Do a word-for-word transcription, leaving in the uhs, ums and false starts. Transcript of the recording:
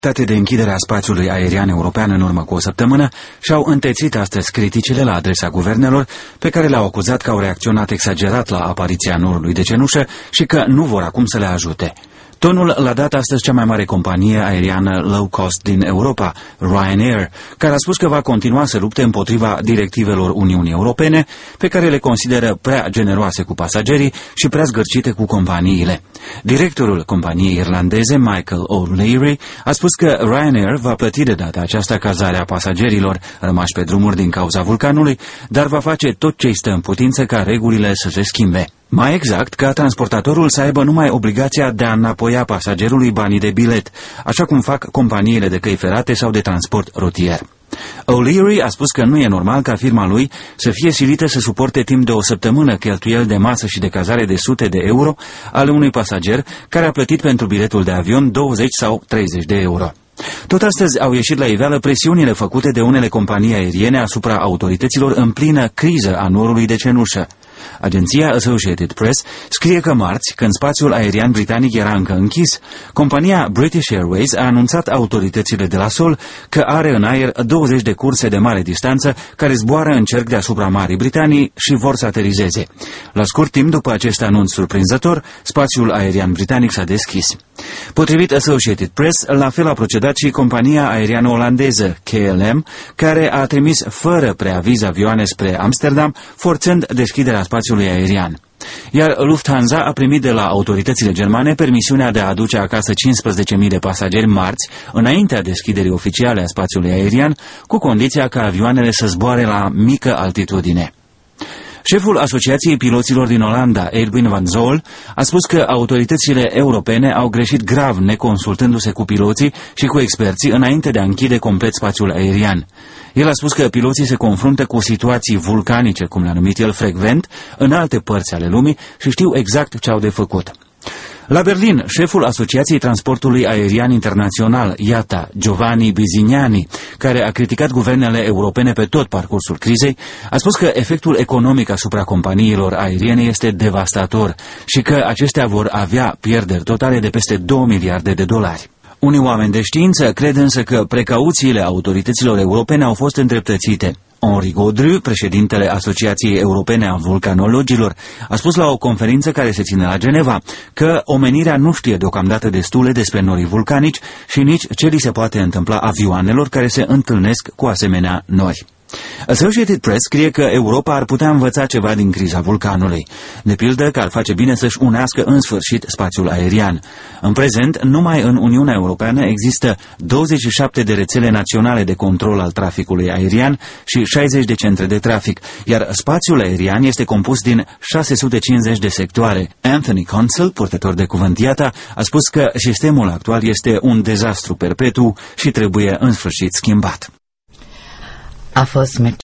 Date de închiderea spațiului aerian european în urmă cu o săptămână și-au întețit astăzi criticile la adresa guvernelor, pe care le-au acuzat că au reacționat exagerat la apariția norului de cenușă și că nu vor acum să le ajute. Tonul l-a dat astăzi cea mai mare companie aeriană low cost din Europa, Ryanair, care a spus că va continua să lupte împotriva directivelor Uniunii Europene, pe care le consideră prea generoase cu pasagerii și prea zgârcite cu companiile. Directorul companiei irlandeze, Michael O'Leary, a spus că Ryanair va plăti de data aceasta cazarea pasagerilor rămași pe drumuri din cauza vulcanului, dar va face tot ce-i stă în putință ca regulile să se schimbe. Mai exact, ca transportatorul să aibă numai obligația de a înapoia pasagerului banii de bilet, așa cum fac companiile de căi ferate sau de transport rutier. O'Leary a spus că nu e normal ca firma lui să fie silită să suporte timp de o săptămână cheltuieli de masă și de cazare de sute de euro ale unui pasager care a plătit pentru biletul de avion douăzeci sau treizeci de euro. Tot astăzi au ieșit la iveală presiunile făcute de unele companii aeriene asupra autorităților în plină criză a norului de cenușă. Agenția Associated Press scrie că marți, când spațiul aerian britanic era încă închis, compania British Airways a anunțat autoritățile de la sol că are în aer douăzeci de curse de mare distanță care zboară în cerc deasupra Marii Britanii și vor să aterizeze. La scurt timp după acest anunț surprinzător, spațiul aerian britanic s-a deschis. Potrivit Associated Press, la fel a procedat și compania aeriană olandeză K L M, care a trimis fără preaviz avioane spre Amsterdam, forțând deschiderea spațiului aerian. Iar Lufthansa a primit de la autoritățile germane permisiunea de a aduce acasă cincisprezece mii de pasageri marți, înaintea deschiderii oficiale a spațiului aerian, cu condiția ca avioanele să zboare la mică altitudine. Șeful Asociației Piloților din Olanda, Edwin van Zool, a spus că autoritățile europene au greșit grav neconsultându-se cu piloții și cu experții înainte de a închide complet spațiul aerian. El a spus că piloții se confruntă cu situații vulcanice, cum le-a numit el frecvent, în alte părți ale lumii și știu exact ce au de făcut. La Berlin, șeful Asociației Transportului Aerian Internațional, I A T A, Giovanni Bizignani, care a criticat guvernele europene pe tot parcursul crizei, a spus că efectul economic asupra companiilor aeriene este devastator și că acestea vor avea pierderi totale de peste două miliarde de dolari. Unii oameni de știință cred însă că precauțiile autorităților europene au fost îndreptățite. Henri Gaudru, președintele Asociației Europene a Vulcanologilor, a spus la o conferință care se ține la Geneva că omenirea nu știe deocamdată destule despre norii vulcanici și nici ce li se poate întâmpla avioanelor care se întâlnesc cu asemenea nori. Associated Press scrie că Europa ar putea învăța ceva din criza vulcanului. De pildă că ar face bine să-și unească în sfârșit spațiul aerian. În prezent, numai în Uniunea Europeană există douăzeci și șapte de rețele naționale de control al traficului aerian și șaizeci de centre de trafic, iar spațiul aerian este compus din șase sute cincizeci de sectoare. Anthony Consul, purtător de cuvânt I A T A, a spus că sistemul actual este un dezastru perpetu și trebuie în sfârșit schimbat. A fost